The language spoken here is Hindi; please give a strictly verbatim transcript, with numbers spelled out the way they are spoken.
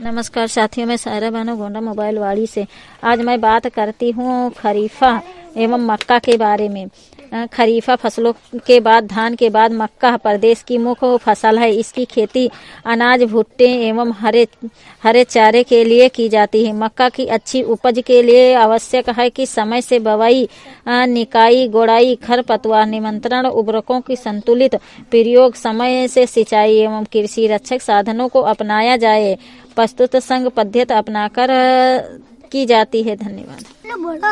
नमस्कार साथियों, मैं सायरा बानो गोंडा मोबाइल वाड़ी से। आज मैं बात करती हूँ खरीफा एवं मक्का के बारे में। खरीफा फसलों के बाद धान के बाद मक्का प्रदेश की मुख्य फसल है। इसकी खेती अनाज, भुट्टे एवं हरे हरे चारे के लिए की जाती है। मक्का की अच्छी उपज के लिए आवश्यक है कि समय से बुवाई, निकाई, गोड़ाई, खरपतवार नियंत्रण, उर्वरकों की संतुलित प्रयोग, समय से सिंचाई एवं कृषि रक्षक साधनों को अपनाया जाए। प्रस्तुत संघ पद्धति अपनाकर की जाती है। धन्यवाद।